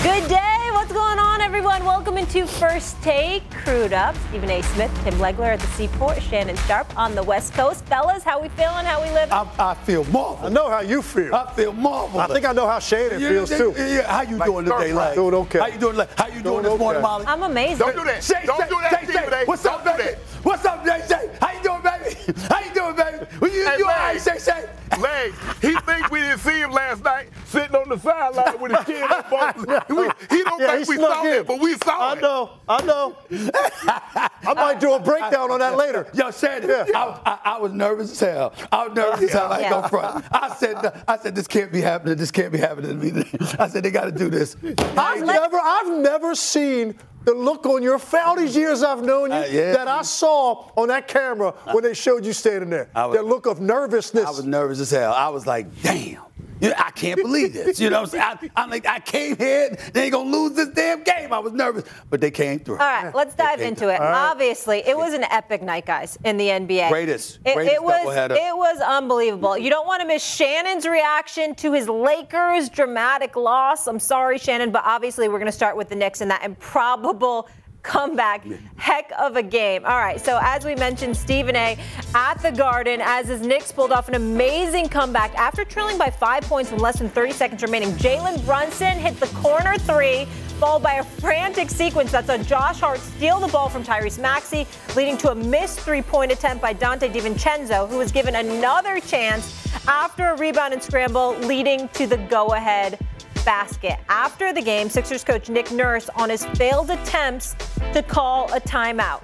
Good day. What's going on, everyone? Welcome into First Take. Crewed up. Stephen A. Smith, Tim Legler at the Seaport, Shannon Sharp on the West Coast. Fellas, how we feeling? How we living? I feel marvelous. I know how you feel. I feel marvelous. I think I know how Shannon feels, too. Yeah, how you doing today, Lag? Doing okay. How you doing this morning, Molly? I'm amazing. Don't do that. Don't do that, Stephen A. What's up, Don't do baby? that. What's up, JJ? How you doing, baby? How you doing, baby? You all right, Shay? Leg, he think we didn't see him last night sitting on the sideline with his chin up. He don't think we saw it, but we saw it. I know. I might do a breakdown on that later. Yo, Shannon, I was nervous as hell. I ain't gonna front. I said, this can't be happening. This can't be happening to me. I said, they got to do this. I've never seen the look on your face, all these years I've known you, that I saw on that camera when they showed you standing there. That look of nervousness. I was nervous as hell. I was like, damn. I can't believe this. You know what I'm saying? I'm like, I came here, they ain't going to lose this damn game. I was nervous, but they came through. All right, let's dive into it. Right. Obviously, it was an epic night, guys, in the NBA. Greatest doubleheader. It was unbelievable. You don't want to miss Shannon's reaction to his Lakers' dramatic loss. I'm sorry, Shannon, but obviously we're going to start with the Knicks and that improbable comeback. Heck of a game. All right, so as we mentioned, Stephen A. at the Garden as his Knicks pulled off an amazing comeback after trailing by 5 points with less than 30 seconds remaining. Jalen Brunson hit the corner three, followed by a frantic sequence that saw Josh Hart steal the ball from Tyrese Maxey, leading to a missed three-point attempt by Dante DiVincenzo, who was given another chance after a rebound and scramble, leading to the go-ahead basket. After the game, Sixers coach Nick Nurse on his failed attempts to call a timeout.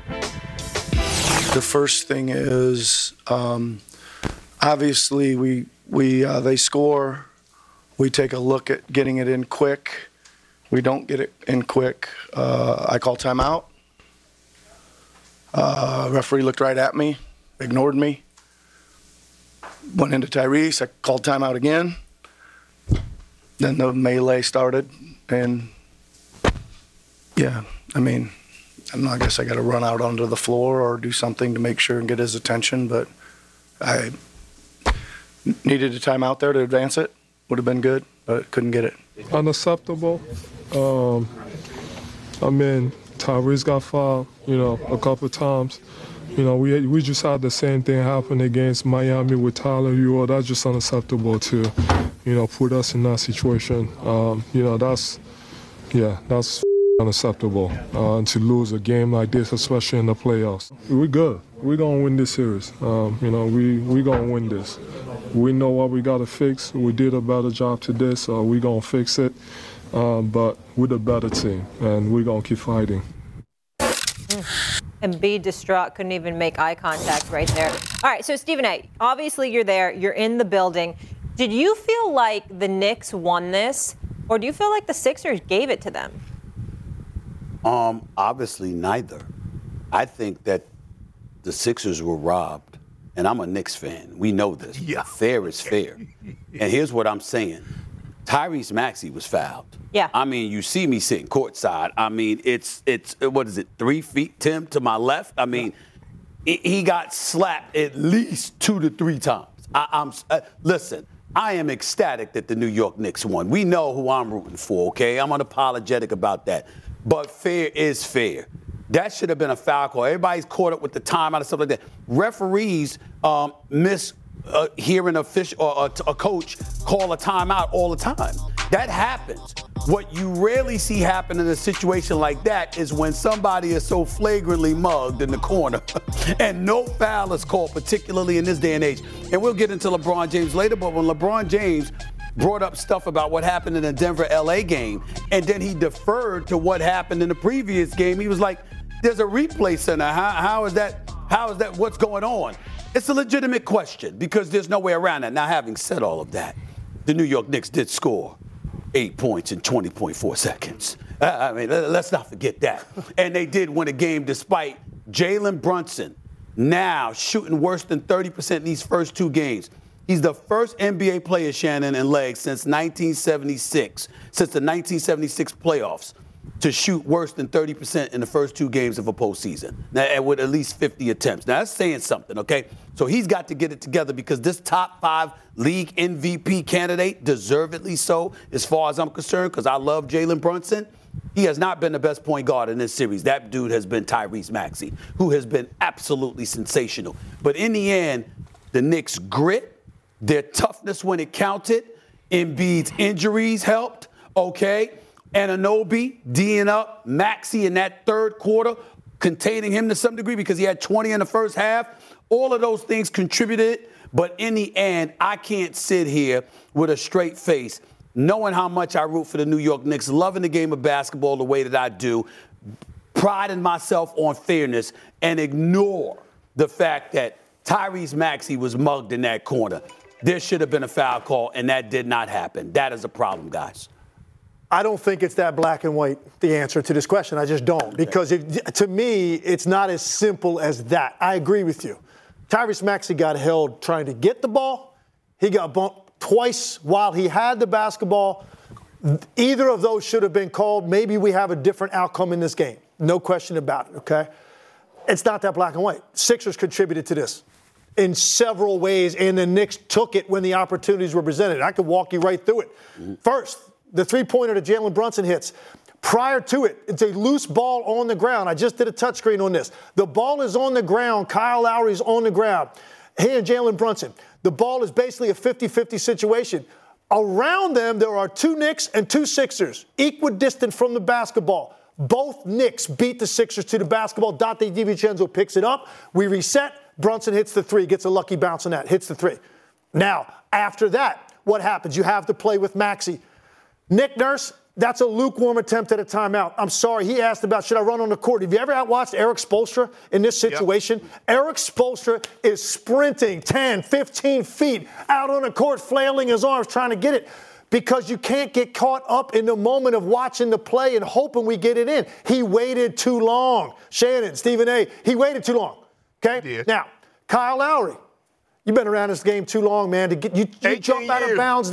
The first thing is, obviously, they score. We take a look at getting it in quick. We don't get it in quick. I call timeout. Referee looked right at me, ignored me. Went into Tyrese. I called timeout again. Then the melee started, and I guess I got to run out onto the floor or do something to make sure and get his attention, but I needed a timeout there to advance it. Would have been good, but couldn't get it. Unacceptable. Tyrese got fouled, a couple of times. We just had the same thing happen against Miami with Tyler Hero. That's just unacceptable to, put us in that situation. That's unacceptable to lose a game like this, especially in the playoffs. We're good. We're going to win this series. We're going to win this. We know what we got to fix. We did a better job today, so we're going to fix it. But we're the better team, and we're going to keep fighting. And be distraught, couldn't even make eye contact right there. All right, so Stephen A., obviously you're there, you're in the building. Did you feel like the Knicks won this, or do you feel like the Sixers gave it to them? Obviously neither. I think that the Sixers were robbed, and I'm a Knicks fan. We know this. Yeah. Fair is fair. And here's what I'm saying. Tyrese Maxey was fouled. Yeah. I mean, you see me sitting courtside. I mean, it's what is it, 3 feet, Tim, to my left? I mean, he got slapped at least 2 to 3 times. Listen, I am ecstatic that the New York Knicks won. We know who I'm rooting for, okay? I'm unapologetic about that. But fair is fair. That should have been a foul call. Everybody's caught up with the timeout and stuff like that. Referees miss hearing a coach call a timeout all the time. That happens. What you rarely see happen in a situation like that is when somebody is so flagrantly mugged in the corner and no foul is called, particularly in this day and age. And we'll get into LeBron James later, but when LeBron James brought up stuff about what happened in the Denver-LA game, and then he deferred to what happened in the previous game, he was like, there's a replay center. How is that? What's going on? It's a legitimate question because there's no way around that. Now, having said all of that, the New York Knicks did score 8 points in 20.4 seconds. Let's not forget that. And they did win a game despite Jalen Brunson now shooting worse than 30% in these first 2 games. He's the first NBA player, Shannon and Legs, since 1976, since the 1976 playoffs, to shoot worse than 30% in the first 2 games of a postseason, now, with at least 50 attempts. Now, that's saying something, okay? So he's got to get it together because this top 5 league MVP candidate, deservedly so, as far as I'm concerned, because I love Jalen Brunson. He has not been the best point guard in this series. That dude has been Tyrese Maxey, who has been absolutely sensational. But in the end, the Knicks' grit, their toughness when it counted, Embiid's injuries helped, okay? Anunoby, D'ing up Maxey in that third quarter, containing him to some degree because he had 20 in the first half. All of those things contributed. But in the end, I can't sit here with a straight face, knowing how much I root for the New York Knicks, loving the game of basketball the way that I do, priding myself on fairness, and ignore the fact that Tyrese Maxey was mugged in that corner. There should have been a foul call, and that did not happen. That is a problem, guys. I don't think it's that black and white, the answer to this question. I just don't. Because to me, it's not as simple as that. I agree with you. Tyrese Maxey got held trying to get the ball. He got bumped twice while he had the basketball. Either of those should have been called. Maybe we have a different outcome in this game. No question about it, okay? It's not that black and white. Sixers contributed to this in several ways, and the Knicks took it when the opportunities were presented. I could walk you right through it. First, the three-pointer that Jalen Brunson hits. Prior to it, it's a loose ball on the ground. I just did a touchscreen on this. The ball is on the ground. Kyle Lowry's on the ground. He and Jalen Brunson. The ball is basically a 50-50 situation. Around them, there are 2 Knicks and 2 Sixers, equidistant from the basketball. Both Knicks beat the Sixers to the basketball. Donte DiVincenzo picks it up. We reset. Brunson hits the 3, gets a lucky bounce on that, hits the 3. Now, after that, what happens? You have to play with Maxey. Nick Nurse, that's a lukewarm attempt at a timeout. I'm sorry. He asked about, should I run on the court? Have you ever watched Eric Spoelstra in this situation? Yep. Eric Spoelstra is sprinting 10, 15 feet out on the court, flailing his arms, trying to get it, because you can't get caught up in the moment of watching the play and hoping we get it in. He waited too long. Shannon, Stephen A., he waited too long. Okay? Now, Kyle Lowry. You've been around this game too long, man. You jump out of bounds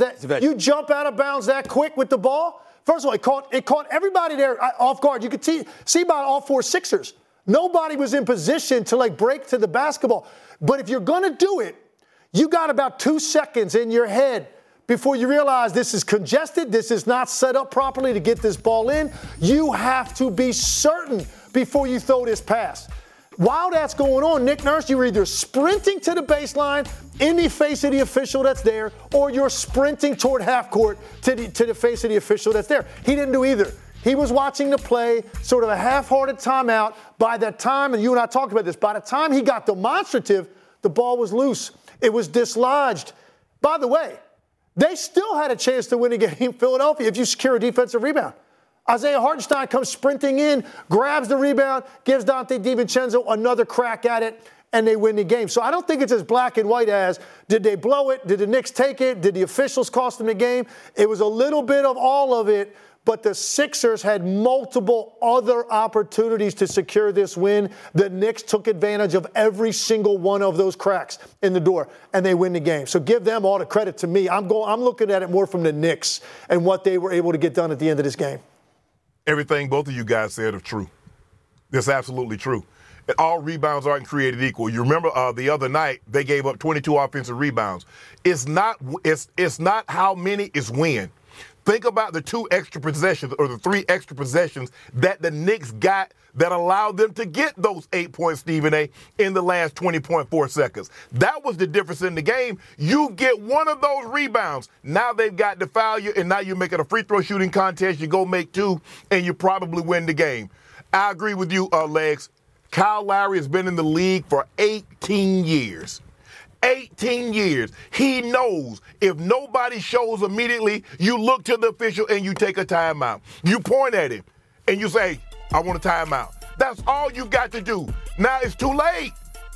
that quick with the ball. First of all, it caught everybody there off guard. You could see about all 4 Sixers. Nobody was in position to break to the basketball. But if you're going to do it, you got about 2 seconds in your head before you realize this is congested. This is not set up properly to get this ball in. You have to be certain before you throw this pass. While that's going on, Nick Nurse, you're either sprinting to the baseline in the face of the official that's there, or you're sprinting toward half court to the face of the official that's there. He didn't do either. He was watching the play, sort of a half-hearted timeout. By that time, and you and I talked about this, by the time he got demonstrative, the ball was loose. It was dislodged. By the way, they still had a chance to win a game in Philadelphia if you secure a defensive rebound. Isaiah Hartenstein comes sprinting in, grabs the rebound, gives Donte DiVincenzo another crack at it, and they win the game. So I don't think it's as black and white as, did they blow it? Did the Knicks take it? Did the officials cost them the game? It was a little bit of all of it, but the Sixers had multiple other opportunities to secure this win. The Knicks took advantage of every single one of those cracks in the door, and they win the game. So give them all the credit to me. I'm looking at it more from the Knicks and what they were able to get done at the end of this game. Everything both of you guys said are true. That's absolutely true. And all rebounds aren't created equal. You remember the other night they gave up 22 offensive rebounds. It's not how many, it's when. Think about the 2 extra possessions or the 3 extra possessions that the Knicks got that allowed them to get those 8 points, Stephen A., in the last 20.4 seconds. That was the difference in the game. You get one of those rebounds. Now they've got to foul you, and now you're making a free throw shooting contest. You go make 2, and you probably win the game. I agree with you, Legs. Kyle Lowry has been in the league for 18 years. 18 years. He knows if nobody shows immediately, you look to the official and you take a timeout. You point at him and you say, I want a timeout. That's all you got to do. Now it's too late.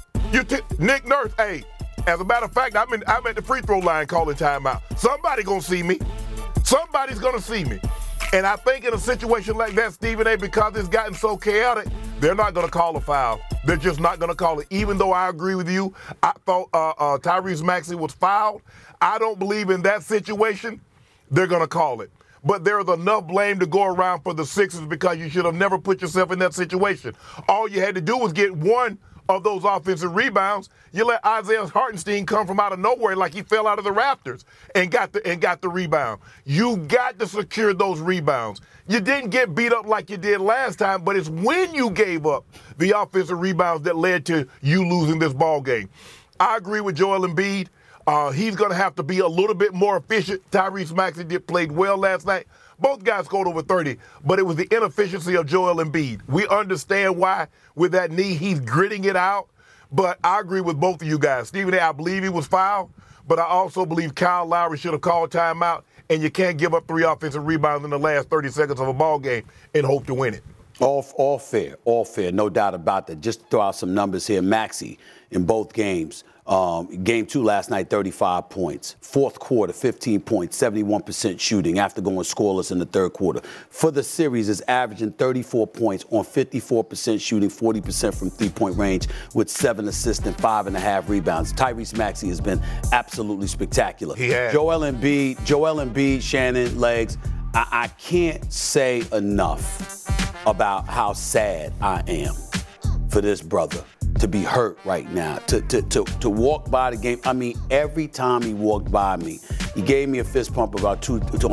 Nick Nurse, hey, as a matter of fact, I'm at the free throw line calling timeout. Somebody gonna see me. Somebody's gonna see me. And I think in a situation like that, Stephen A., because it's gotten so chaotic, they're not going to call a foul. They're just not going to call it. Even though I agree with you, I thought Tyrese Maxey was fouled. I don't believe in that situation they're going to call it. but there's enough blame to go around for the Sixers because you should have never put yourself in that situation. All you had to do was get one of those offensive rebounds. You let Isaiah Hartenstein come from out of nowhere like he fell out of the rafters and got the rebound. You got to secure those rebounds. You didn't get beat up like you did last time, but it's when you gave up the offensive rebounds that led to you losing this ball game. I agree with Joel Embiid. He's going to have to be a little bit more efficient. Tyrese Maxey played well last night. Both guys scored over 30, but it was the inefficiency of Joel Embiid. We understand why with that knee he's gritting it out, but I agree with both of you guys. Stephen A., I believe he was fouled, but I also believe Kyle Lowry should have called timeout, and you can't give up 3 offensive rebounds in the last 30 seconds of a ball game and hope to win it. All fair, no doubt about that. Just to throw out some numbers here, Maxey in both games. Game 2 last night, 35 points. Fourth quarter, 15 points, 71% shooting after going scoreless in the third quarter. For the series, is averaging 34 points on 54% shooting, 40% from three-point range with 7 assists and 5.5 rebounds. Tyrese Maxey has been absolutely spectacular. He has. Joel Embiid, Shannon, Legs, I can't say enough about how sad I am for this brother to be hurt right now, to walk by the game. I mean, every time he walked by me, he gave me a fist pump on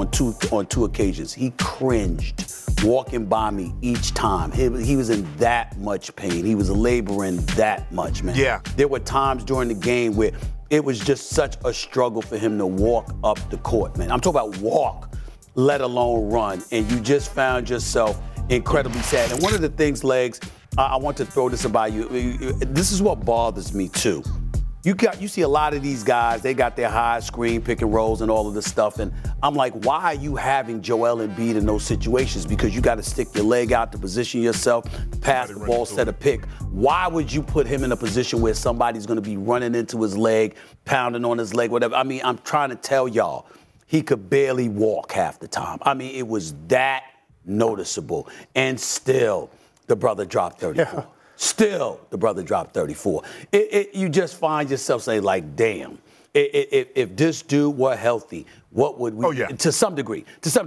two occasions. He cringed walking by me each time. He was in that much pain. He was laboring that much, man. Yeah. There were times during the game where it was just such a struggle for him to walk up the court, man. I'm talking about walk, let alone run, and you just found yourself incredibly sad. And one of the things, Legs, I want to throw this about you. This is what bothers me too. You see a lot of these guys, they got their high screen pick and rolls and all of this stuff, and I'm like, why are you having Joel Embiid in those situations? Because you got to stick your leg out to position yourself, pass the ball, set a pick. Why would you put him in a position where somebody's going to be running into his leg, pounding on his leg, whatever? I mean, I'm trying to tell y'all, he could barely walk half the time. I mean, it was that noticeable, and still the brother dropped 34. Yeah. Still, the brother dropped 34. You just find yourself saying, like, damn, if this dude were healthy, what would we? Oh, yeah. To some degree.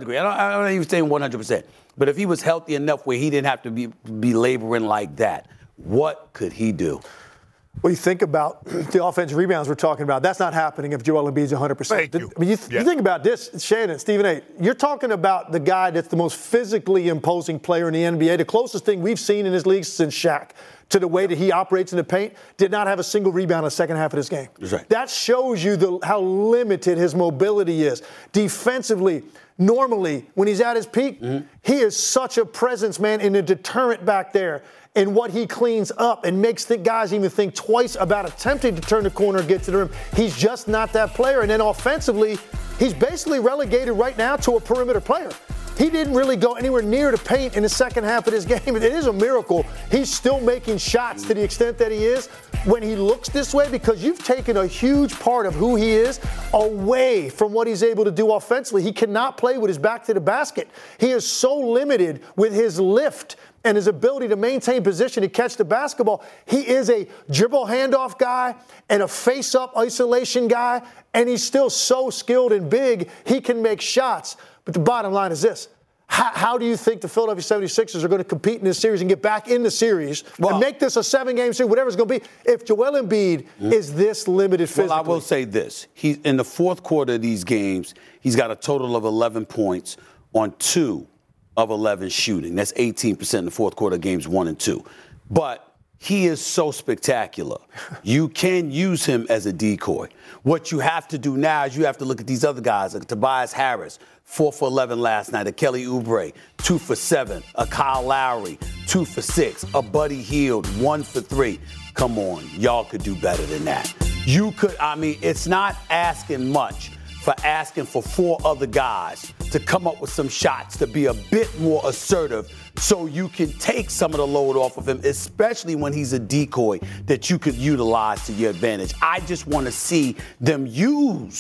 I don't even saying 100%. But if he was healthy enough where he didn't have to be laboring like that, what could he do? Well, you think about the offensive rebounds we're talking about. That's not happening if Joel Embiid's 100%. Thank you. I mean, you think about this, Shannon, Stephen A., you're talking about the guy that's the most physically imposing player in the NBA, the closest thing we've seen in his league since Shaq, to the way that he operates in the paint, did not have a single rebound in the second half of this game. That's right. That shows you how limited his mobility is. Defensively, normally, when he's at his peak, he is such a presence, man, and a deterrent back there. And what he cleans up and makes the guys even think twice about attempting to turn the corner and get to the rim. He's just not that player. And then offensively, he's basically relegated right now to a perimeter player. He didn't really go anywhere near the paint in the second half of this game. It is a miracle. He's still making shots to the extent that he is when he looks this way, because you've taken a huge part of who he is away from what he's able to do offensively. He cannot play with his back to the basket. He is so limited with his lift and his ability to maintain position to catch the basketball. He is a dribble handoff guy and a face-up isolation guy, and he's still so skilled and big, he can make shots. But the bottom line is this. How do you think the Philadelphia 76ers are going to compete in this series and get back in the series and make this a 7-game series, whatever it's going to be, if Joel Embiid is this limited physically? Well, I will say this. He's in the fourth quarter of these games, he's got a total of 11 points on 2 of 11 shooting. That's 18% in the fourth quarter of games 1 and 2. But he is so spectacular. You can use him as a decoy. What you have to do now is you have to look at these other guys, like Tobias Harris, 4 for 11 last night, a Kelly Oubre, 2 for 7, a Kyle Lowry, 2 for 6, a Buddy Hield, 1 for 3. Come on, y'all could do better than that. You could, I mean, it's not asking much for asking for 4 other guys to come up with some shots, to be a bit more assertive so you can take some of the load off of him, especially when he's a decoy that you could utilize to your advantage. I just want to see them use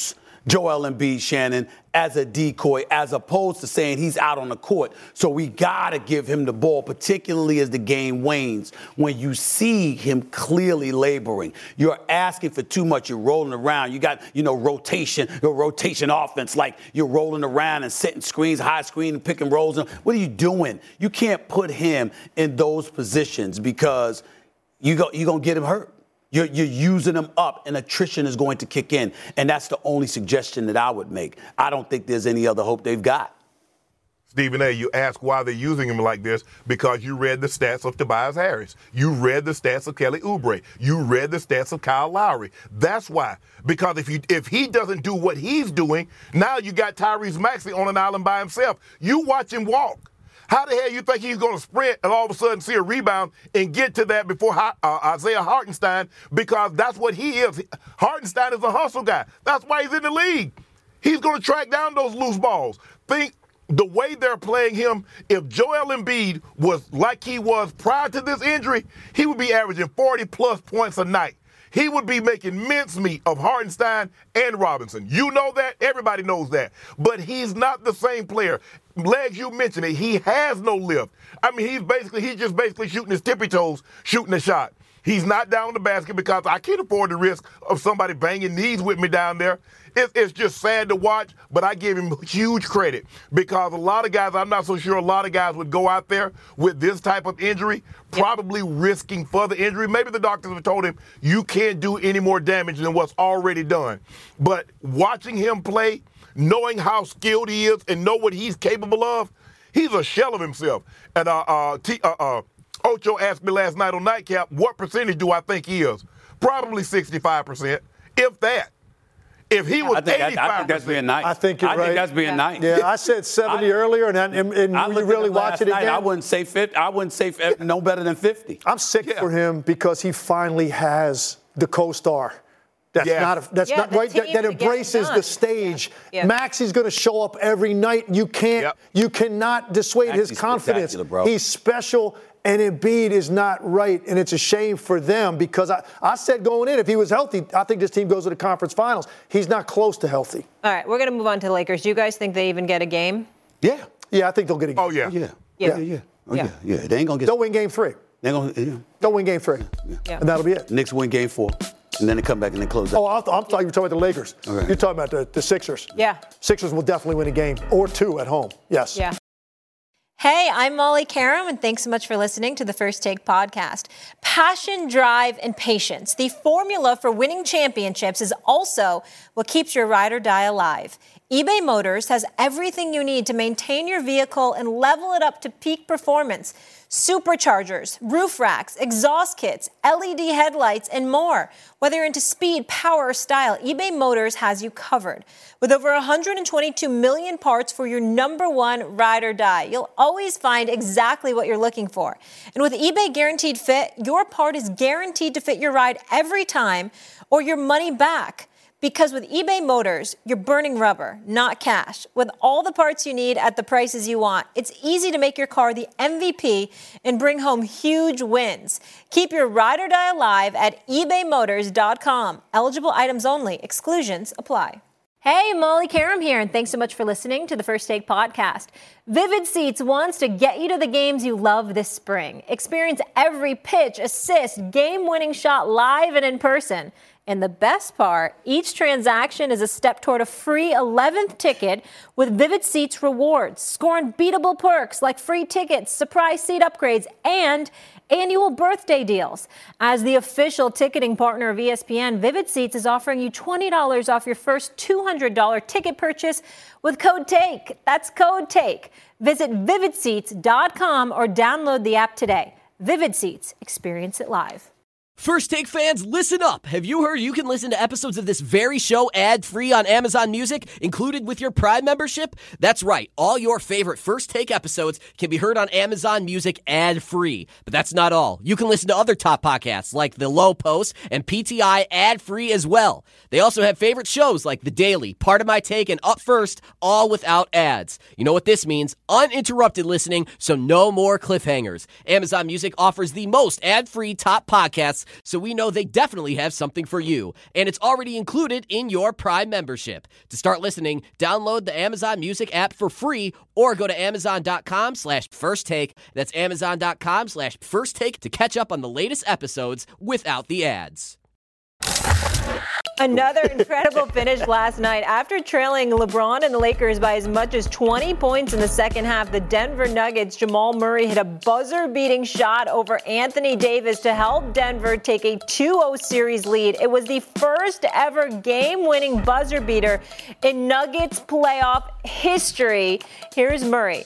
Joel Embiid, Shannon, as a decoy, as opposed to saying he's out on the court. So we got to give him the ball, particularly as the game wanes. When you see him clearly laboring, you're asking for too much. You're rolling around. You got, rotation offense, like you're rolling around and setting screens, high screen, and pick and rolls. What are you doing? You can't put him in those positions because you're going to get him hurt. You're using them up, and attrition is going to kick in. And that's the only suggestion that I would make. I don't think there's any other hope they've got. Stephen A., you ask why they're using him like this because you read the stats of Tobias Harris. You read the stats of Kelly Oubre. You read the stats of Kyle Lowry. That's why. Because if he doesn't do what he's doing, now you got Tyrese Maxey on an island by himself. You watch him walk. How the hell you think he's going to sprint and all of a sudden see a rebound and get to that before Isaiah Hartenstein? Because that's what he is. Hartenstein is a hustle guy. That's why he's in the league. He's going to track down those loose balls. Think the way they're playing him, if Joel Embiid was like he was prior to this injury, he would be averaging 40-plus points a night. He would be making mincemeat of Hartenstein and Robinson. You know that. Everybody knows that. But he's not the same player. Legs, you mentioned it. He has no lift. I mean, he's just basically shooting his tippy toes, shooting a shot. He's not down in the basket because I can't afford the risk of somebody banging knees with me down there. It's just sad to watch, but I give him huge credit because a lot of guys, I'm not so sure a lot of guys would go out there with this type of injury, probably risking further injury. Maybe the doctors have told him you can't do any more damage than what's already done. But watching him play, knowing how skilled he is and know what he's capable of, he's a shell of himself. And Ocho asked me last night on Nightcap, what percentage do I think he is? Probably 65%, if that. If he was 85%. I think that's being nice. I think you're right. I think that's being nice. Yeah, I said 70 earlier, and you really watch it again. I wouldn't say 50. I wouldn't say no better than 50. I'm sick for him because he finally has the co-star. That embraces the stage. Yeah. Maxey's going to show up every night. You cannot dissuade his confidence. Bro. He's special, and Embiid is not right, and it's a shame for them because I said going in, if he was healthy, I think this team goes to the conference finals. He's not close to healthy. All right, we're going to move on to the Lakers. Do you guys think they even get a game? Yeah, I think they'll get a game. Oh, yeah. Yeah. They ain't going to get. They'll win game 3. They'll win game 3. Yeah. And that'll be it. Knicks win game 4. And then they come back and they close out. Oh, I'm talking. You're talking about the Lakers. Okay. You're talking about the Sixers. Yeah. Sixers will definitely win a game or 2 at home. Yes. Yeah. Hey, I'm Molly Karam, and thanks so much for listening to the First Take podcast. Passion, drive, and patience. The formula for winning championships is also what keeps your ride or die alive. eBay Motors has everything you need to maintain your vehicle and level it up to peak performance. Superchargers, roof racks, exhaust kits, LED headlights, and more. Whether you're into speed, power, or style, eBay Motors has you covered. With over 122 million parts for your number one ride or die, you'll always find exactly what you're looking for. And with eBay Guaranteed Fit, your part is guaranteed to fit your ride every time or your money back. Because with eBay Motors, you're burning rubber, not cash. With all the parts you need at the prices you want, it's easy to make your car the MVP and bring home huge wins. Keep your ride or die alive at ebaymotors.com. Eligible items only. Exclusions apply. Hey, Molly Karam here, and thanks so much for listening to the First Take podcast. Vivid Seats wants to get you to the games you love this spring. Experience every pitch, assist, game-winning shot live and in person. And the best part, each transaction is a step toward a free 11th ticket with Vivid Seats rewards. Score unbeatable perks like free tickets, surprise seat upgrades, and annual birthday deals. As the official ticketing partner of ESPN, Vivid Seats is offering you $20 off your first $200 ticket purchase with code TAKE. That's code TAKE. Visit vividseats.com or download the app today. Vivid Seats. Experience it live. First Take fans, listen up. Have you heard you can listen to episodes of this very show ad-free on Amazon Music, included with your Prime membership? That's right. All your favorite First Take episodes can be heard on Amazon Music ad-free. But that's not all. You can listen to other top podcasts like The Low Post and PTI ad-free as well. They also have favorite shows like The Daily, Part of My Take, and Up First, all without ads. You know what this means? Uninterrupted listening, so no more cliffhangers. Amazon Music offers the most ad-free top podcasts so we know they definitely have something for you. And it's already included in your Prime membership. To start listening, download the Amazon Music app for free or go to amazon.com/firsttake. That's amazon.com/firsttake to catch up on the latest episodes without the ads. Another incredible finish last night. After trailing LeBron and the Lakers by as much as 20 points in the second half, the Denver Nuggets' Jamal Murray hit a buzzer-beating shot over Anthony Davis to help Denver take a 2-0 series lead. It was the first ever game-winning buzzer beater in Nuggets playoff history. Here's Murray.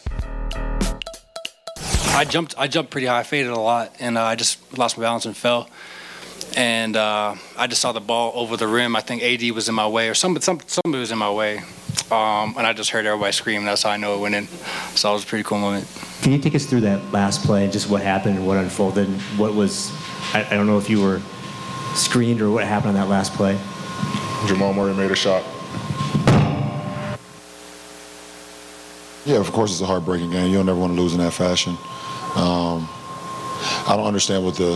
I jumped pretty high, I faded a lot, and I just lost my balance and fell. And I just saw the ball over the rim. I think AD was in my way, or somebody was in my way. And I just heard everybody scream. That's how I know it went in. So it was a pretty cool moment. Can you take us through that last play and just what happened and what unfolded? What was, I don't know if you were screened or what happened on that last play. Jamal Murray made a shot. Yeah, of course it's a heartbreaking game. You don't ever want to lose in that fashion. I don't understand what's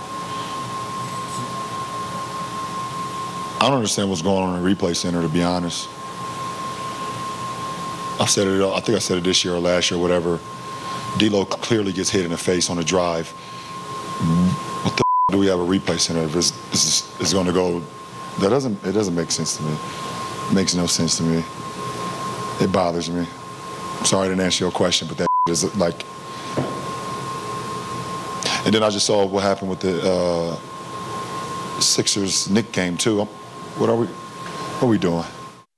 going on in the replay center, to be honest. I think I said it this year or last year, whatever. D'Lo clearly gets hit in the face on a drive. What the do we have a replay center if it's going to go? It doesn't make sense to me. It makes no sense to me. It bothers me. I'm sorry I didn't answer your question, but that is like. And then I just saw what happened with the Sixers Knicks game too. What are we doing?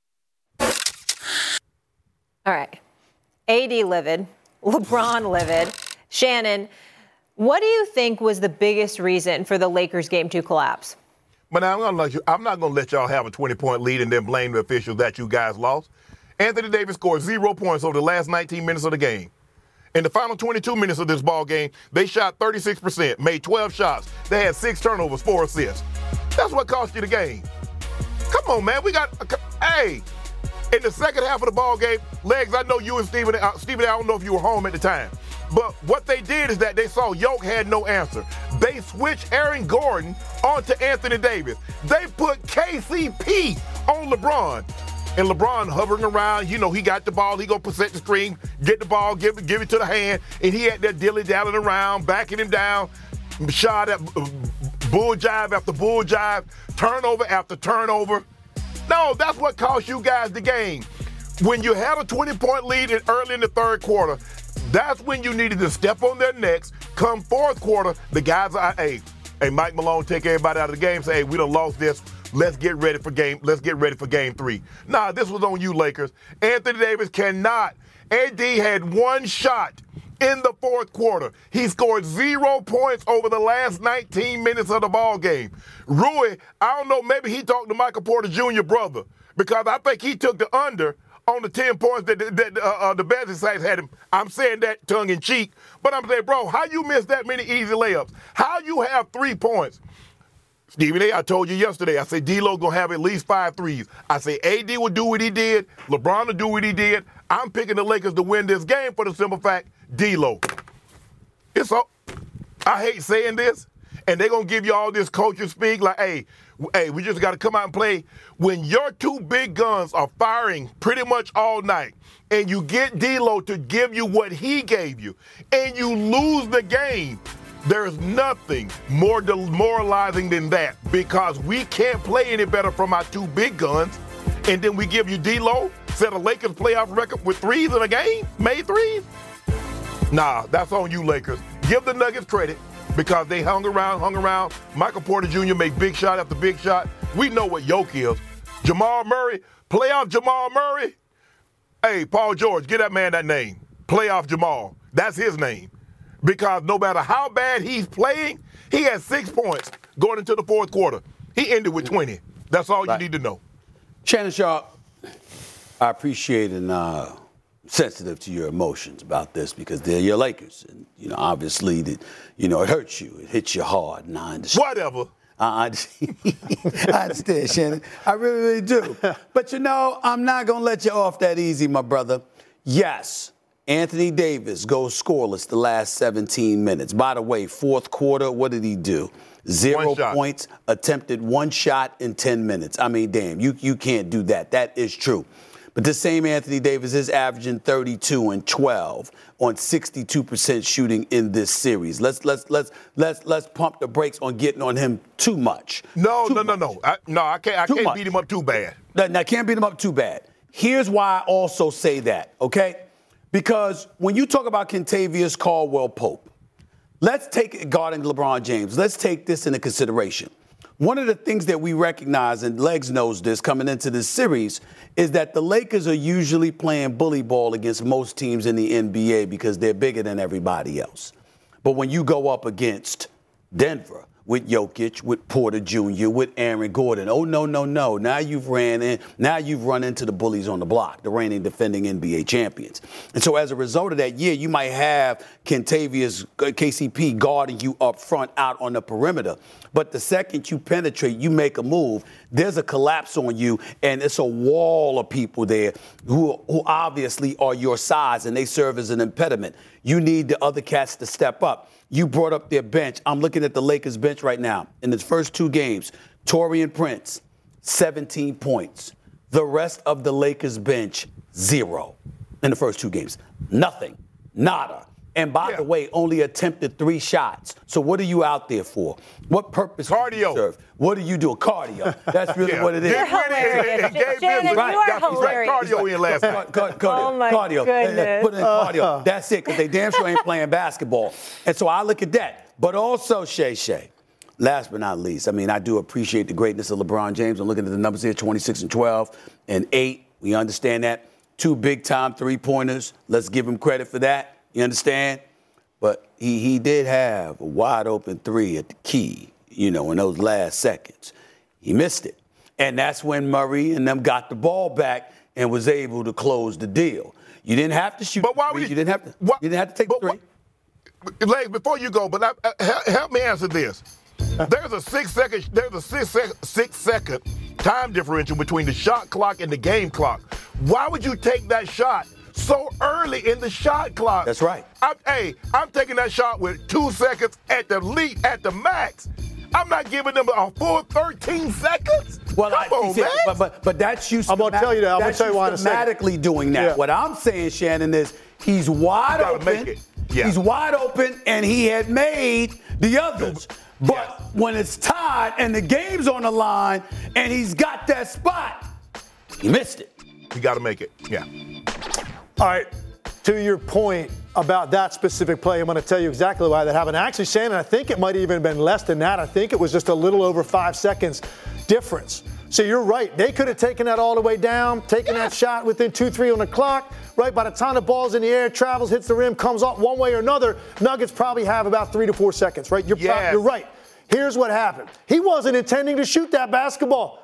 All right. AD livid. LeBron livid. Shannon, what do you think was the biggest reason for the Lakers game to collapse? But now I'm not going to let y'all have a 20-point lead and then blame the officials that you guys lost. Anthony Davis scored 0 points over the last 19 minutes of the game. In the final 22 minutes of this ball game, they shot 36%, made 12 shots. They had 6 turnovers, 4 assists. That's what cost you the game. Come on, man. Hey, in the second half of the ball game, Legs, I know you and Stephen, I don't know if you were home at the time, but what they did is that they saw Yoke had no answer. They switched Aaron Gordon onto Anthony Davis. They put KCP on LeBron. And LeBron hovering around, he got the ball, he gonna set the screen, get the ball, give it to the hand, and he had that dilly-dallying around, backing him down, shot at bull jive after bull jive, turnover after turnover. No, that's what cost you guys the game. When you had a 20-point lead early in the third quarter, that's when you needed to step on their necks. Come fourth quarter, the guys are, hey, Mike Malone take everybody out of the game, say, hey, we done lost this. Let's get ready for game 3. Nah, this was on you, Lakers. Anthony Davis cannot. AD had 1 shot in the fourth quarter. He scored 0 points over the last 19 minutes of the ball game. Rui, I don't know, maybe he talked to Michael Porter Jr. brother, because I think he took the under on the 10 points that the betting sites had him. I'm saying that tongue in cheek, but I'm saying, bro, how you miss that many easy layups? How you have 3 points? Stephen A., I told you yesterday, I said D-Lo going to have at least 5 threes. I say AD will do what he did. LeBron will do what he did. I'm picking the Lakers to win this game for the simple fact, D-Lo. I hate saying this, and they're going to give you all this culture speak like, hey, we just got to come out and play. When your 2 big guns are firing pretty much all night, and you get D-Lo to give you what he gave you, and you lose the game, there's nothing more demoralizing than that, because we can't play any better from our 2 big guns, and then we give you D-Lo, set a Lakers playoff record with 3s in a game, made 3s. Nah, that's on you, Lakers. Give the Nuggets credit because they hung around. Michael Porter Jr. made big shot after big shot. We know what Yoke is. Jamal Murray, playoff Jamal Murray. Hey, Paul George, give that man that name. Playoff Jamal. That's his name. Because no matter how bad he's playing, he has 6 points going into the fourth quarter. He ended with 20. That's all you need to know. Shannon Sharpe, I appreciate and sensitive to your emotions about this because they're your Lakers. And, obviously, it hurts you. It hits you hard, and I understand. Whatever. I understand, Shannon. I really, really do. But, I'm not going to let you off that easy, my brother. Yes, Anthony Davis goes scoreless the last 17 minutes. By the way, fourth quarter, what did he do? 0 points, attempted 1 shot in 10 minutes. I mean, damn, you can't do that. That is true. But the same Anthony Davis is averaging 32 and 12 on 62% shooting in this series. Let's pump the brakes on getting on him too much. No. I can't beat him up too bad. I can't beat him up too bad. Here's why I also say that, okay? Because when you talk about Kentavious Caldwell-Pope, let's take guarding LeBron James. Let's take this into consideration. One of the things that we recognize, and Legs knows this coming into this series, is that the Lakers are usually playing bully ball against most teams in the NBA because they're bigger than everybody else. But when you go up against Denver, with Jokic, with Porter Jr., with Aaron Gordon. Oh, no. Now you've run into the bullies on the block, the reigning defending NBA champions. And so as a result of that, you might have Kentavious, KCP guarding you up front out on the perimeter. But the second you penetrate, you make a move, there's a collapse on you, and it's a wall of people there who obviously are your size, and they serve as an impediment. You need the other cats to step up. You brought up their bench. I'm looking at the Lakers bench right now. In its first 2 games, Taurean Prince, 17 points. The rest of the Lakers bench, 0 in the first 2 games. Nothing. Nada. And by the way, only attempted 3 shots. So what are you out there for? What purpose? Cardio. Serve? What are you doing? Cardio. That's really what it is. You're hilarious. Shannon, you are hilarious. Cardio in last night. Oh, my cardio. goodness. Put in cardio. That's it, because they damn sure ain't playing basketball. And so I look at that. But also, Shay, last but not least, I mean, I do appreciate the greatness of LeBron James. I'm looking at the numbers here, 26 and 12 and 8. We understand that. 2 big-time three-pointers. Let's give him credit for that. You understand? But he did have a wide-open 3 at the key, in those last seconds. He missed it. And that's when Murray and them got the ball back and was able to close the deal. You didn't have to shoot. But why you would didn't have to. You didn't have to take the 3. Legs, before you go, but help me answer this. There's a 6 second time differential between the shot clock and the game clock. Why would you take that shot so early in the shot clock? That's right. I'm taking that shot with 2 seconds at the max. I'm not giving them a full 13 seconds. Well, Come on, man. But that's you. I'm going to tell you that. I'm going to tell you why in a second. Systematically doing that. Yeah. What I'm saying, Shannon, is he's wide open. Make it. Yeah. He's wide open, and he had made the others. But when it's tied and the game's on the line and he's got that spot, he missed it. You got to make it. Yeah. All right. To your point about that specific play, I'm going to tell you exactly why that happened. Actually, Shannon, I think it might have even been less than that. I think it was just a little over 5 seconds difference. So you're right. They could have taken that all the way down, taken that shot within 2-3 on the clock. Right, by the time the ball's in the air, travels, hits the rim, comes up one way or another, Nuggets probably have about 3 to 4 seconds, right? You're right. Here's what happened. He wasn't intending to shoot that basketball.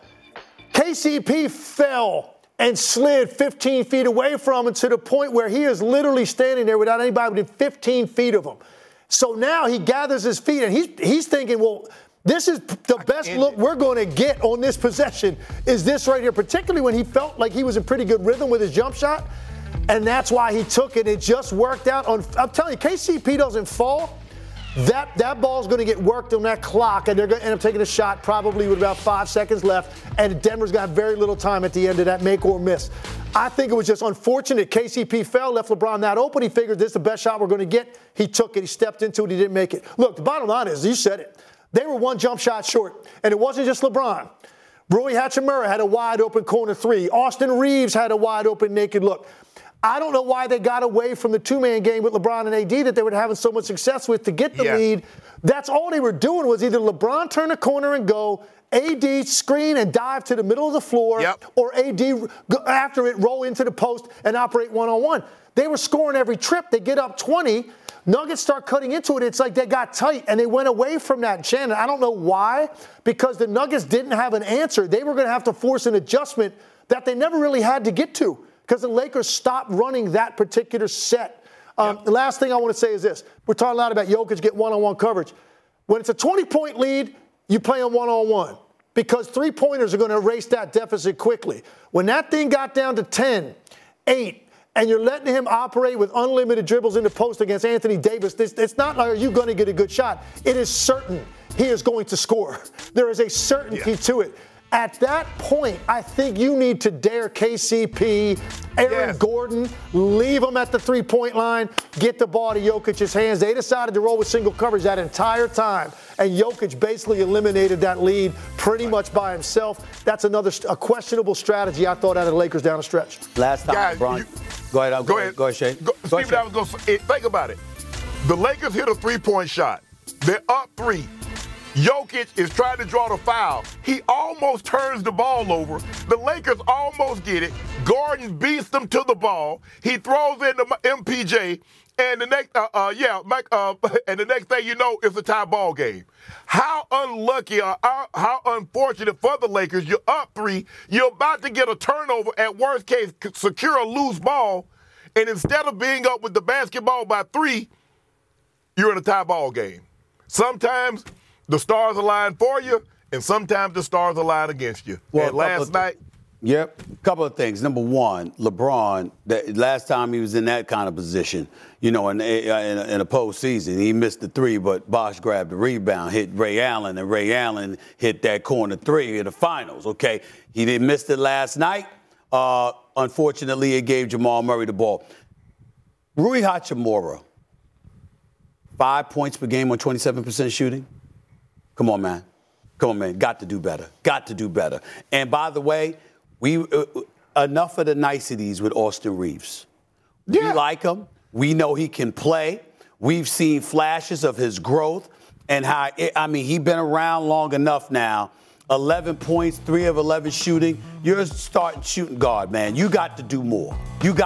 KCP fell and slid 15 feet away from him to the point where he is literally standing there without anybody within 15 feet of him. So now he gathers his feet, and he's thinking, well, this is the best look we're going to get on this possession is this right here, particularly when he felt like he was in pretty good rhythm with his jump shot. And that's why he took it. It just worked out. I'm telling you, KCP doesn't fall. That ball's going to get worked on that clock, and they're going to end up taking a shot probably with about 5 seconds left, and Denver's going to have very little time at the end of that make or miss. I think it was just unfortunate. KCP fell, left LeBron that open. He figured this is the best shot we're going to get. He took it. He stepped into it. He didn't make it. Look, the bottom line is, you said it. They were 1 jump shot short, and it wasn't just LeBron. Rui Hachimura had a wide-open corner 3. Austin Reeves had a wide-open naked look. I don't know why they got away from the 2-man game with LeBron and AD that they were having so much success with to get the lead. That's all they were doing was either LeBron turn a corner and go, AD screen and dive to the middle of the floor, or AD after it roll into the post and operate one-on-one. They were scoring every trip. They get up 20. Nuggets start cutting into it. It's like they got tight, and they went away from that. Shannon, I don't know why, because the Nuggets didn't have an answer. They were going to have to force an adjustment that they never really had to get to, because the Lakers stopped running that particular set. The last thing I want to say is this. We're talking a lot about Jokic get one-on-one coverage. When it's a 20-point lead, you play on one-on-one because three-pointers are going to erase that deficit quickly. When that thing got down to 10, 8, and you're letting him operate with unlimited dribbles in the post against Anthony Davis, it's not like, are you going to get a good shot? It is certain he is going to score. There is a certainty to it. At that point, I think you need to dare KCP, Aaron Gordon, leave them at the three-point line, get the ball to Jokic's hands. They decided to roll with single coverage that entire time, and Jokic basically eliminated that lead pretty much by himself. That's a questionable strategy, I thought, out of the Lakers down the stretch. Last time, Guys, LeBron. Go ahead. Go ahead, Shane. Steve, I was going to say, think about it. The Lakers hit a three-point shot. They're up 3. Jokic is trying to draw the foul. He almost turns the ball over. The Lakers almost get it. Gordon beats them to the ball. He throws in the MPJ, and the next thing you know, it's a tie ball game. How unlucky or how unfortunate for the Lakers. You're up 3. You're about to get a turnover. At worst case, secure a loose ball, and instead of being up with the basketball by 3, you're in a tie ball game. Sometimes the stars align for you, and sometimes the stars align against you. Well, and last night. Yep. A couple of things. Number one, LeBron, last time he was in that kind of position, in a postseason, he missed the 3, but Bosh grabbed the rebound, hit Ray Allen, and Ray Allen hit that corner 3 in the finals, okay? He didn't miss it last night. Unfortunately, it gave Jamal Murray the ball. Rui Hachimura, 5 points per game on 27% shooting. Come on, man. Got to do better. And by the way, we enough of the niceties with Austin Reeves. We like him. We know he can play. We've seen flashes of his growth and he's been around long enough now. 11 points, 3 of 11 shooting. You're a starting shooting guard, man. You got to do more.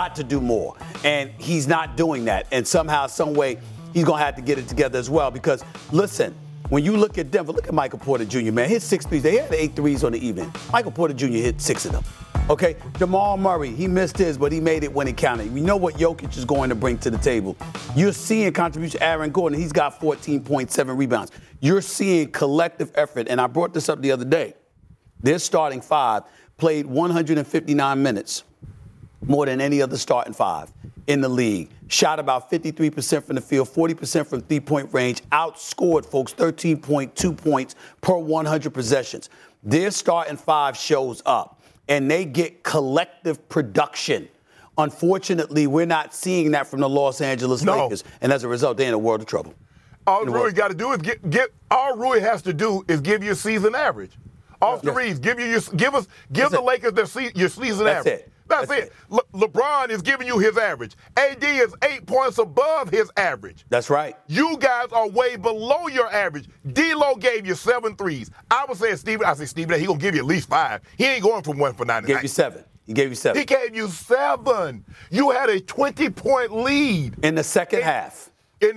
And he's not doing that. And somehow, some way, he's going to have to get it together as well because, listen, when you look at Denver, look at Michael Porter Jr., man. Hit 6 threes. They had 8 threes on the evening. Michael Porter Jr. hit 6 of them. Okay? Jamal Murray, he missed his, but he made it when it counted. We know what Jokic is going to bring to the table. You're seeing contribution. Aaron Gordon, he's got 14.7 rebounds. You're seeing collective effort, and I brought this up the other day. Their starting 5 played 159 minutes, more than any other starting 5 in the league. Shot about 53% from the field, 40% from three-point range. Outscored, folks, 13.2 points per 100 possessions. Their starting 5 shows up, and they get collective production. Unfortunately, we're not seeing that from the Los Angeles Lakers, and as a result, they're in a world of trouble. All Rui got to do is all Rui has to do is give you a season average. Austin Reeves, give the Lakers your season average. That's it. LeBron is giving you his average. AD is 8 points above his average. That's right. You guys are way below your average. D'Lo gave you 7 threes. I was saying Stephen, he going to give you at least 5. He ain't going from 1 for 9 He gave you 7. He gave you 7. You had a 20-point lead. In the second half.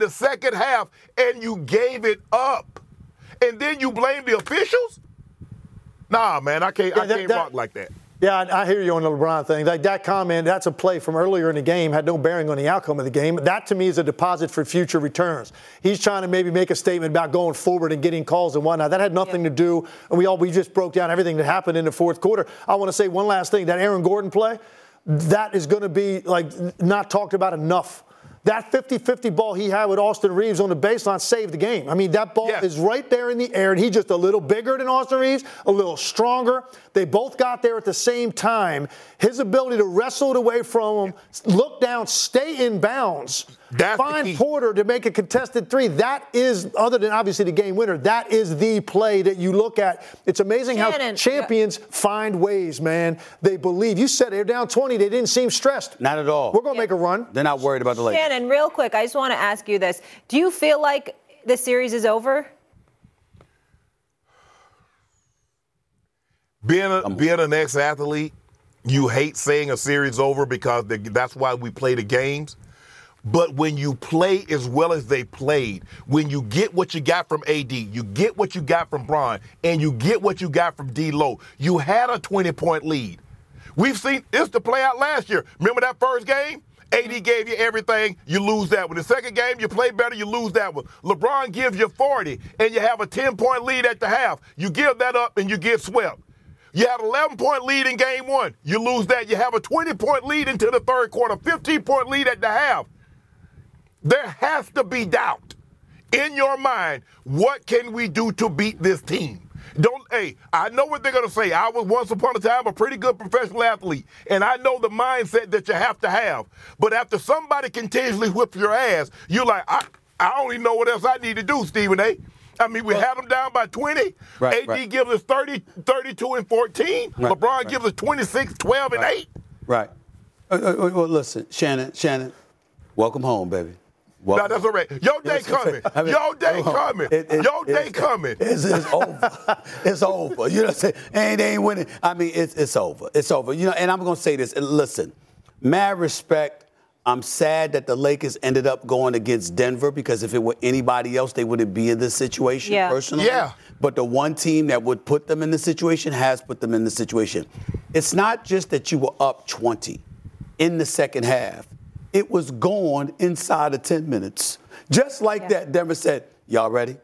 And you gave it up. And then you blame the officials? Nah, man, I can't rock like that. Yeah, I hear you on the LeBron thing. Like that comment, that's a play from earlier in the game, had no bearing on the outcome of the game. That, to me, is a deposit for future returns. He's trying to maybe make a statement about going forward and getting calls and whatnot. That had nothing to do, and we just broke down everything that happened in the fourth quarter. I want to say one last thing. That Aaron Gordon play, that is going to be, not talked about enough. That 50-50 ball he had with Austin Reeves on the baseline saved the game. I mean, that ball is right there in the air, and he's just a little bigger than Austin Reeves, a little stronger. They both got there at the same time. His ability to wrestle it away from him, look down, stay in bounds, find Porter to make a contested 3. That is, other than obviously the game winner, that is the play that you look at. It's amazing how champions find ways, man. They believe. You said they're down 20. They didn't seem stressed. Not at all. We're going to make a run. They're not worried about the Lakers. Shannon, real quick, I just want to ask you this. Do you feel like the series is over? Being an ex-athlete, you hate saying a series over because that's why we play the games. But when you play as well as they played, when you get what you got from AD, you get what you got from Bron, and you get what you got from D'Lo, you had a 20-point lead. We've seen this to play out last year. Remember that first game? AD gave you everything, you lose that one. The second game, you play better, you lose that one. LeBron gives you 40, and you have a 10-point lead at the half. You give that up, and you get swept. You had an 11-point lead in game one. You lose that. You have a 20-point lead into the third quarter, 15-point lead at the half. There has to be doubt in your mind. What can we do to beat this team? I know what they're going to say. I was once upon a time a pretty good professional athlete, and I know the mindset that you have to have. But after somebody continuously whips your ass, you're like, I don't even know what else I need to do, Stephen A. I mean, we had them down by 20. AD gives us 30, 32, and 14. LeBron gives us 26, 12, and 8. Right. Well, listen, Shannon, welcome home, baby. No, that's all right. Your day coming. Your day coming. Your day coming. It's over. It's over. You know what I'm saying? And they ain't winning. I mean, it's over. It's over. You know, and I'm going to say this. Listen, mad respect. I'm sad that the Lakers ended up going against Denver because if it were anybody else, they wouldn't be in this situation personally. Yeah. But the one team that would put them in the situation has put them in the situation. It's not just that you were up 20 in the second half. It was gone inside of 10 minutes. Just like that, Denver said, y'all ready?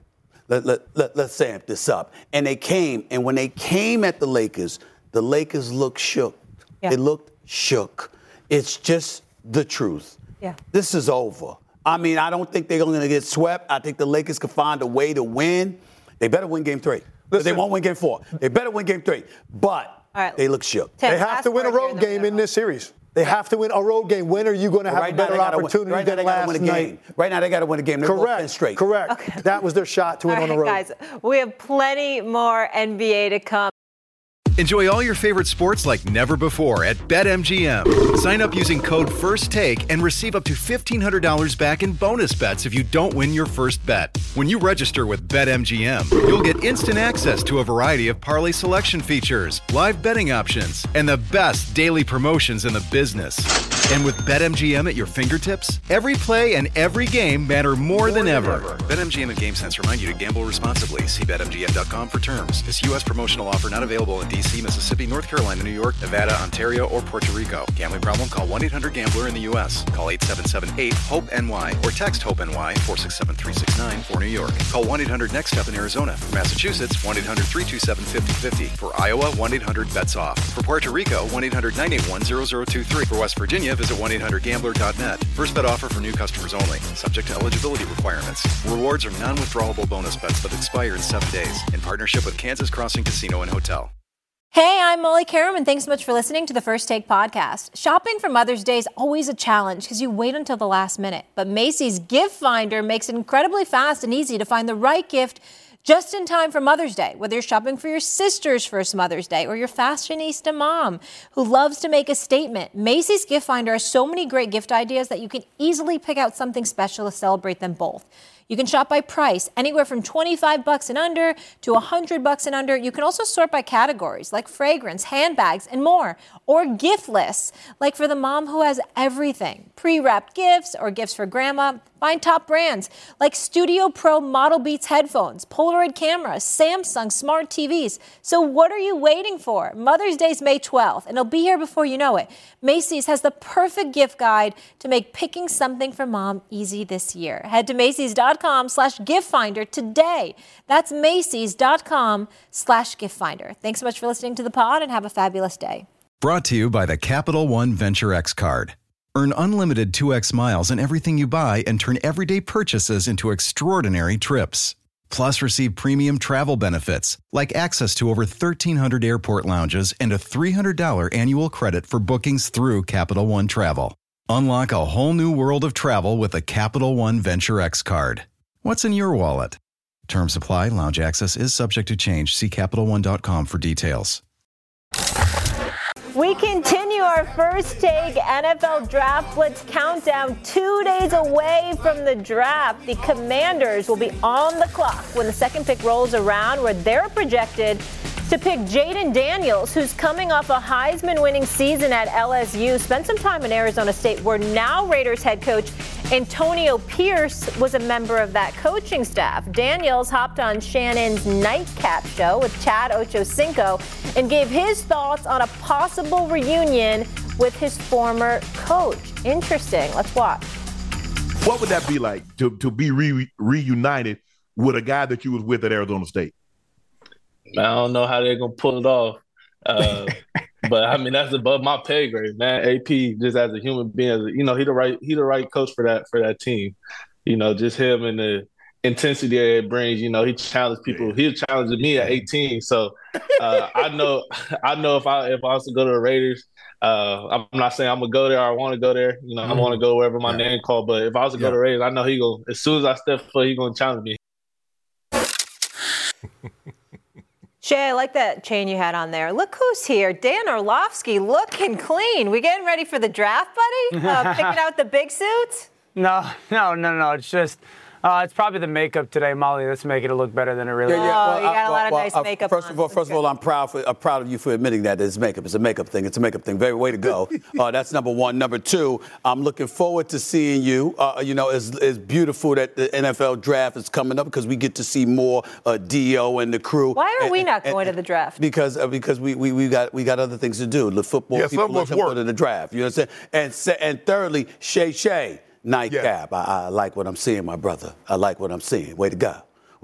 Let's amp this up. And they came, and when they came at the Lakers looked shook. Yeah. They looked shook. It's just the truth. Yeah. This is over. I mean, I don't think they're going to get swept. I think the Lakers could find a way to win. They better win game 3. They won't win game 4. They better win game 3. But they look shook. They have to win a road game in this series. They have to win a road game. When are you going to have a better opportunity than last night? Right now, they got to win a game. They're both straight. Correct. Okay. That was their shot to win on the road. Guys, we have plenty more NBA to come. Enjoy all your favorite sports like never before at BetMGM. Sign up using code FIRSTTAKE and receive up to $1,500 back in bonus bets if you don't win your first bet. When you register with BetMGM, you'll get instant access to a variety of parlay selection features, live betting options, and the best daily promotions in the business. And with BetMGM at your fingertips, every play and every game matter more than ever. BetMGM and GameSense remind you to gamble responsibly. See BetMGM.com for terms. This U.S. promotional offer not available in D.C., Mississippi, North Carolina, New York, Nevada, Ontario, or Puerto Rico. Gambling problem? Call 1-800-GAMBLER in the U.S. Call 877-8-HOPE-NY or text HOPE-NY 467-369 for New York. Call 1-800-NEXT-STEP in Arizona. For Massachusetts, 1-800-327-5050. For Iowa, 1-800-BETS-OFF. For Puerto Rico, 1-800-981-0023. For West Virginia, visit 1-800-GAMBLER.net. First bet offer for new customers only. Subject to eligibility requirements. Rewards are non-withdrawable bonus bets that expire in 7 days. In partnership with Kansas Crossing Casino and Hotel. Hey, I'm Molly Karam, and thanks so much for listening to the First Take podcast. Shopping for Mother's Day is always a challenge because you wait until the last minute. But Macy's Gift Finder makes it incredibly fast and easy to find the right gift just in time for Mother's Day, whether you're shopping for your sister's first Mother's Day or your fashionista mom who loves to make a statement. Macy's Gift Finder has so many great gift ideas that you can easily pick out something special to celebrate them both. You can shop by price, anywhere from $25 and under to $100 and under. You can also sort by categories like fragrance, handbags, and more. Or gift lists, like for the mom who has everything. Pre-wrapped gifts or gifts for grandma. Find top brands like Studio Pro Model Beats headphones, Polaroid cameras, Samsung smart TVs. So what are you waiting for? Mother's Day's May 12th, and it'll be here before you know it. Macy's has the perfect gift guide to make picking something for mom easy this year. Head to Macys.com/giftfinder today. That's Macys.com/giftfinder. Thanks so much for listening to the pod and have a fabulous day. Brought to you by the Capital One Venture X card. Earn unlimited 2x miles on everything you buy and turn everyday purchases into extraordinary trips. Plus, receive premium travel benefits like access to over 1,300 airport lounges and a $300 annual credit for bookings through Capital One Travel. Unlock a whole new world of travel with a Capital One Venture X card. What's in your wallet? Terms apply. Lounge access is subject to change. See CapitalOne.com for details. We continue our First Take NFL Draft Blitz countdown 2 days away from the draft. The Commanders will be on the clock when the second pick rolls around, where they're projected to pick Jaden Daniels, who's coming off a Heisman-winning season at LSU, spent some time in Arizona State, where now Raiders head coach Antonio Pierce was a member of that coaching staff. Daniels hopped on Shannon's Nightcap show with Chad Ochocinco and gave his thoughts on a possible reunion with his former coach. Interesting. Let's watch. What would that be like to be reunited with a guy that you was with at Arizona State? I don't know how they're going to pull it off. But I mean, that's above my pay grade, man. AP, just as a human being, you know, he the right coach for that team. You know, just him and the intensity that it brings. You know, he challenged people. He challenged me at 18. So I know if I was to go to the Raiders, I'm not saying I'm gonna go there or I want to go there. You know, I want to go wherever my name called. But if I was to go to the Raiders, I know he go as soon as I step foot, he gonna challenge me. Shay, I like that chain you had on there. Look who's here. Dan Orlovsky looking clean. We getting ready for the draft, buddy? Picking out the big suits? No. It's just, it's probably the makeup today, Molly. Let's make it look better than it really is. You got a lot of nice makeup First on. of all, I'm proud of you for admitting that it's makeup. It's a makeup thing. Very way to go. That's number one. Number two, I'm looking forward to seeing you. It's beautiful that the NFL draft is coming up because we get to see more Dio and the crew. Why are we not going to the draft? Because we got other things to do. The football people let them go to the draft. You know what I'm saying? And thirdly, Shay. Nightcap. I like what I'm seeing, my brother. I like what I'm seeing. Way to go.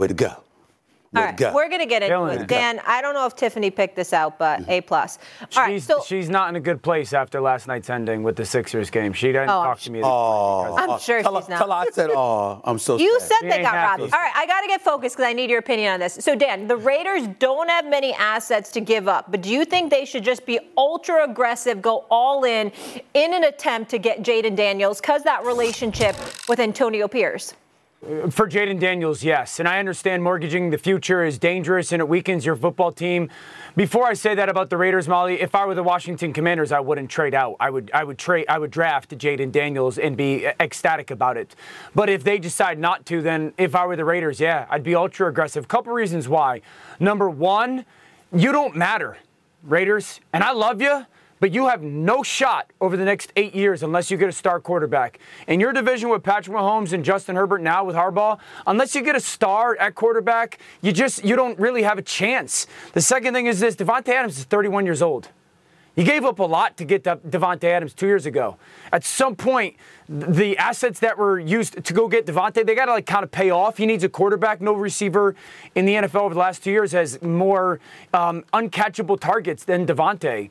All right, we're going to get into it. Dan, I don't know if Tiffany picked this out, but A+. All right, she's not in a good place after last night's ending with the Sixers game. She didn't talk to me. I'm sure she's not. Tell her I said, I'm so You sad. said they got robbed. All right, I got to get focused because I need your opinion on this. So, Dan, the Raiders don't have many assets to give up, but do you think they should just be ultra aggressive, go all in an attempt to get Jayden Daniels because that relationship with Antonio Pierce? For Jayden Daniels, yes. And I understand mortgaging the future is dangerous and it weakens your football team. Before I say that about the Raiders, Molly, if I were the Washington Commanders, I wouldn't trade out. I would draft Jayden Daniels and be ecstatic about it. But if they decide not to, then if I were the Raiders, I'd be ultra aggressive. Couple reasons why. Number one, you don't matter, Raiders. And I love you. But you have no shot over the next 8 years unless you get a star quarterback. In your division with Patrick Mahomes and Justin Herbert now with Harbaugh, unless you get a star at quarterback, you don't really have a chance. The second thing is this, Davante Adams is 31 years old. You gave up a lot to get Davante Adams 2 years ago. At some point, the assets that were used to go get Davante, they got to kind of pay off. He needs a quarterback. No receiver in the NFL over the last 2 years has more uncatchable targets than Davante.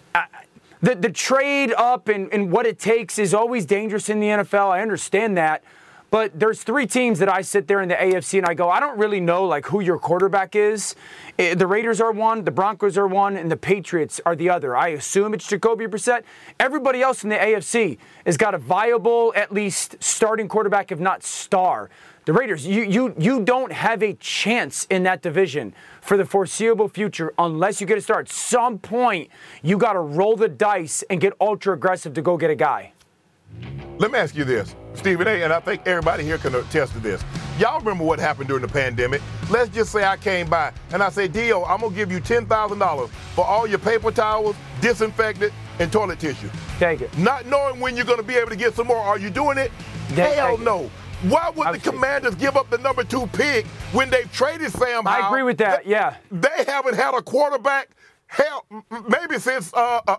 The trade up and what it takes is always dangerous in the NFL. I understand that. But there's three teams that I sit there in the AFC and I go, I don't really know who your quarterback is. The Raiders are one, the Broncos are one, and the Patriots are the other. I assume it's Jacoby Brissett. Everybody else in the AFC has got a viable, at least starting quarterback, if not star. The Raiders, you don't have a chance in that division for the foreseeable future unless you get a start. At some point, you got to roll the dice and get ultra aggressive to go get a guy. Let me ask you this, Stephen A., and I think everybody here can attest to this. Y'all remember what happened during the pandemic? Let's just say I came by and I said, Dio, I'm going to give you $10,000 for all your paper towels, disinfectant, and toilet tissue. Take it. Not knowing when you're going to be able to get some more. Are you doing it? Hell no. Why would the Commanders give up the number 2 pick when they've traded Sam Howell? I agree with that, They haven't had a quarterback, maybe since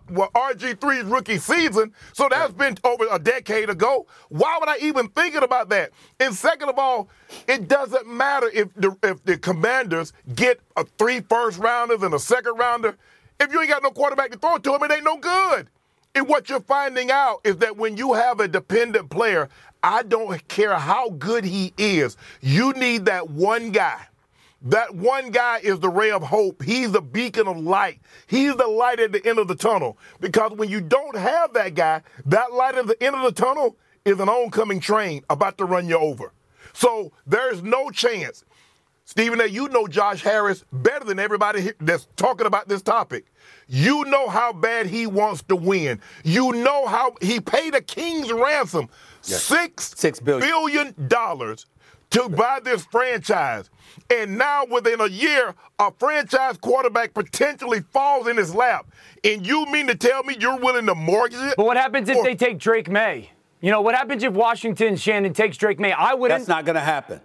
RG3's rookie season, so that's been over a decade ago. Why would I even thinking about that? And second of all, it doesn't matter if the Commanders get 3 first-rounders and a second-rounder. If you ain't got no quarterback to throw it to them, it ain't no good. And what you're finding out is that when you have a dependent player, I don't care how good he is, you need that one guy. That one guy is the ray of hope. He's the beacon of light. He's the light at the end of the tunnel. Because when you don't have that guy, that light at the end of the tunnel is an oncoming train about to run you over. So there's no chance. Stephen A., you know Josh Harris better than everybody that's talking about this topic. You know how bad he wants to win. You know how he paid a king's ransom, $6 billion to buy this franchise. And now within a year, a franchise quarterback potentially falls in his lap. And you mean to tell me you're willing to mortgage it? But what happens if they take Drake May? What happens if Washington, Shannon, takes Drake May? I wouldn't. That's not going to happen.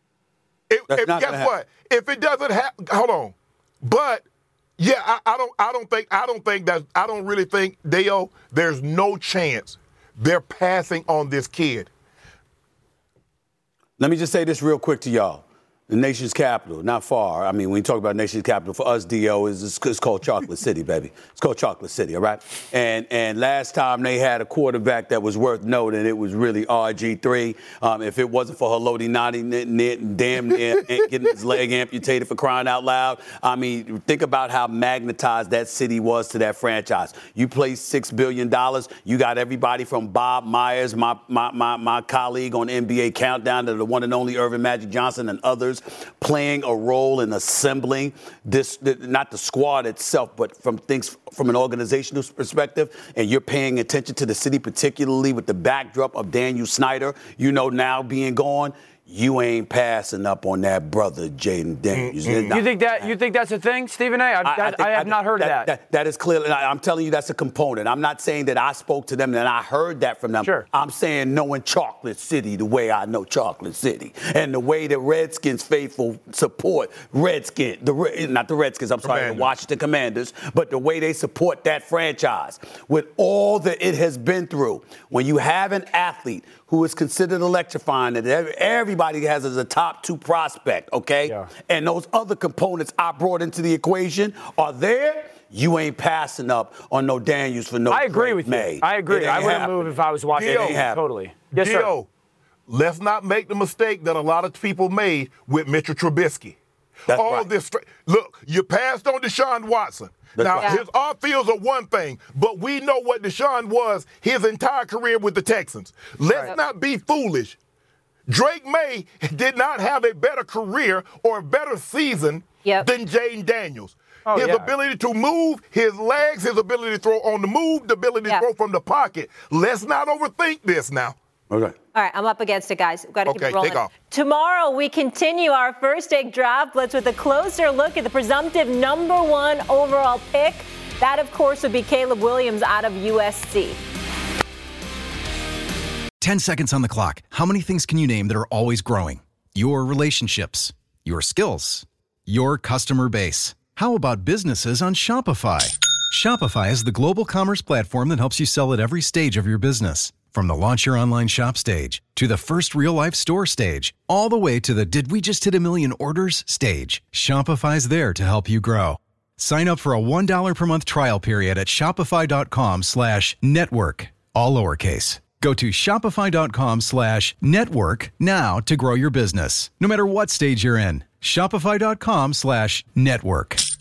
Guess what? If it doesn't happen, hold on. But yeah, I don't really think Dale. There's no chance they're passing on this kid. Let me just say this real quick to y'all. The nation's capital, not far. I mean, when you talk about nation's capital, for us, D.O., it's called Chocolate City, baby. It's called Chocolate City, all right? And last time they had a quarterback that was worth noting, it was really RG3. If it wasn't for Haloti Ngati damn near getting his leg amputated for crying out loud, I mean, think about how magnetized that city was to that franchise. You placed $6 billion. You got everybody from Bob Myers, my colleague on NBA Countdown, to the one and only Irvin Magic Johnson and others, playing a role in assembling this, not the squad itself, but from an organizational perspective. And you're paying attention to the city, particularly with the backdrop of Daniel Snyder, now being gone. You ain't passing up on that brother, Jaden Daniels. You think that's a thing, Stephen A? I have not heard of that. That is clearly. I'm telling you, that's a component. I'm not saying that I spoke to them and I heard that from them. Sure. I'm saying knowing Chocolate City the way I know Chocolate City, and the way the Redskins faithful support not the Redskins. I'm sorry, the Washington Commanders, but the way they support that franchise with all that it has been through. When you have an athlete who is considered electrifying, that everybody has as a top 2 prospect, okay? Yeah. And those other components I brought into the equation are there. You ain't passing up on no Daniels for no. I agree with May. you. I agree. I wouldn't move if I was watching. Totally. Yes, sir. Let's not make the mistake that a lot of people made with Mitchell Trubisky. That's right. Look, you passed on Deshaun Watson. His off-fields are one thing, but we know what Deshaun was his entire career with the Texans. Let's not be foolish. Drake May did not have a better career or a better season than Jaden Daniels. His ability to move, his legs, his ability to throw on the move, the ability to throw from the pocket. Let's not overthink this now. Okay. All right, I'm up against it, guys. We've got to keep it rolling. Take off. Tomorrow, we continue our first take draft blitz with a closer look at the presumptive number 1 overall pick. That, of course, would be Caleb Williams out of USC. 10 seconds on the clock. How many things can you name that are always growing? Your relationships, your skills, your customer base. How about businesses on Shopify? Shopify is the global commerce platform that helps you sell at every stage of your business. From the launch your online shop stage, to the first real-life store stage, all the way to the did we just hit a million orders stage, Shopify's there to help you grow. Sign up for a $1 per month trial period at shopify.com/network, all lowercase. Go to shopify.com/network now to grow your business, no matter what stage you're in. Shopify.com/network.